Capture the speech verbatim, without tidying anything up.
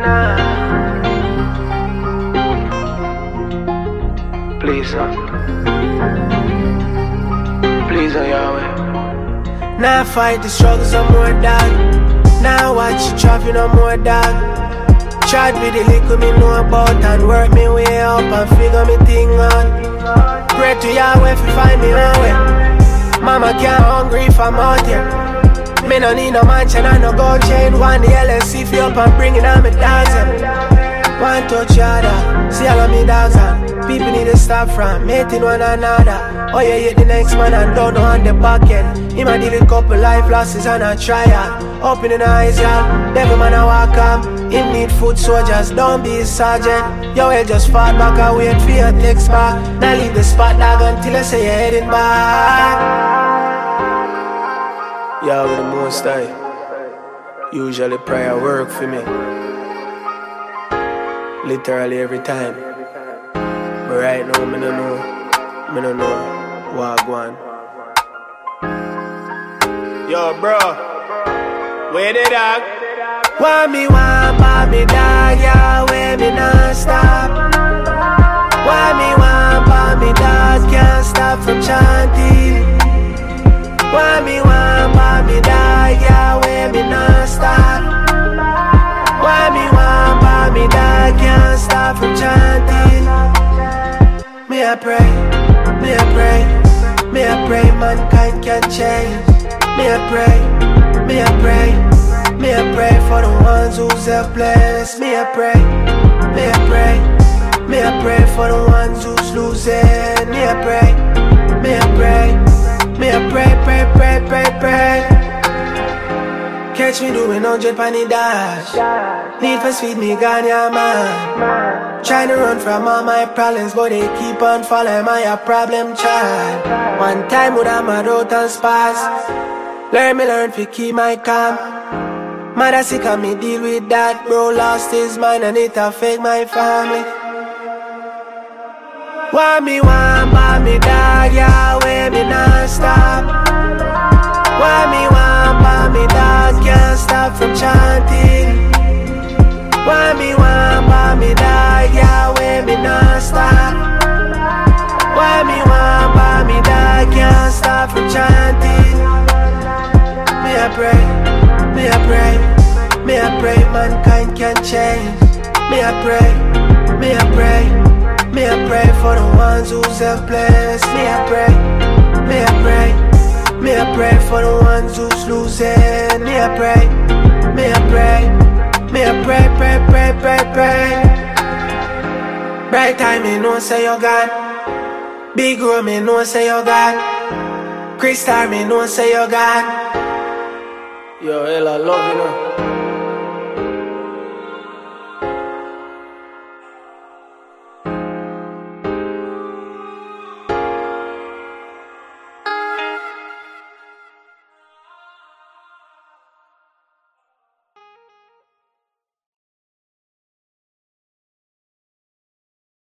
nah. Please, son. Please, oh Yahweh. Now fight the struggles no more, dog. Now watch the traffic no more, dog. Chat with the liquor me know about and work me way up and figure me thing out. Pray to Yahweh if you find me one way. Mama can't hungry if I'm out here. Me no need no mansion and no gold chain. One the L S C fi up and bring it on me dogs. One touch other, see all of me dogs and people need to stop from mating one another. Oh yeah, hit the next man and don't know on the back end. He might deal with couple life losses and a trial. Opening the eyes, y'all, devil man a walk up. Him need food soldiers, don't be a sergeant. Yo, well just fall back and wait for your text back. Now leave the spot dog until I say you're heading back. Yeah, with the most I usually prayer work for me. Literally every time. But right now, me no know. Me no know what I go on. Yo, bro. Where the dog? Why me want by me dog? Yeah, where me non stop. Why me want by me dog? Can't stop from chanting. Why me want by me dog? Yeah, where me non stop. Why me want by me dog? Can't stop from chanting. Me I pray, me I pray, me I pray mankind can change. Me I pray, me I pray, me I pray for the ones who's helpless. Me I pray, me I pray, me I pray for the ones who's losing. Me I pray, me I pray, me I pray, pray, pray, pray, pray. Catch me doing hundred penny dash. Need for speed, me gone, yeah man. Trying to run from all my problems, but they keep on following my a problem child. One time would I mad out and spaz. Learn me learn to keep my calm. Mother sick of me deal with that. Bro lost his mind and it affect my family. Why me want by me dog, yeah, where me non stop. Why me want by me dog, can't stop from chanting. Why me want by me dog, yeah, where me non stop. Why me want by me dog, can't stop from chanting. Me I pray, me I pray, me I pray mankind can change. Me I pray, me I pray, me I pray for the ones who's helpless. Me I pray, me I pray, me I pray for the ones who's losing. Me I pray, me I pray, me I pray, pray, pray, pray, pray. Bright time me know say you gone. Big room me know say you gone. Crystal me know say you gone. Yo, hell I love you know.